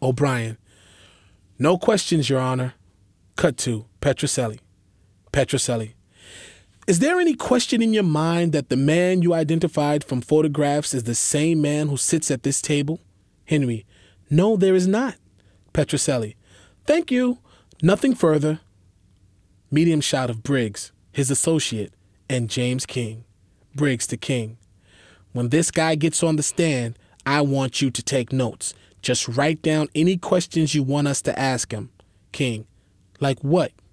O'Brien. No questions, Your Honor. Cut to Petrocelli. Petrocelli. Is there any question in your mind that the man you identified from photographs is the same man who sits at this table? Henry. No, there is not. Petrocelli. Thank you. Nothing further. Medium shot of Briggs, his associate, and James King. Briggs to King. When this guy gets on the stand, I want you to take notes. Just write down any questions you want us to ask him. King. Like what?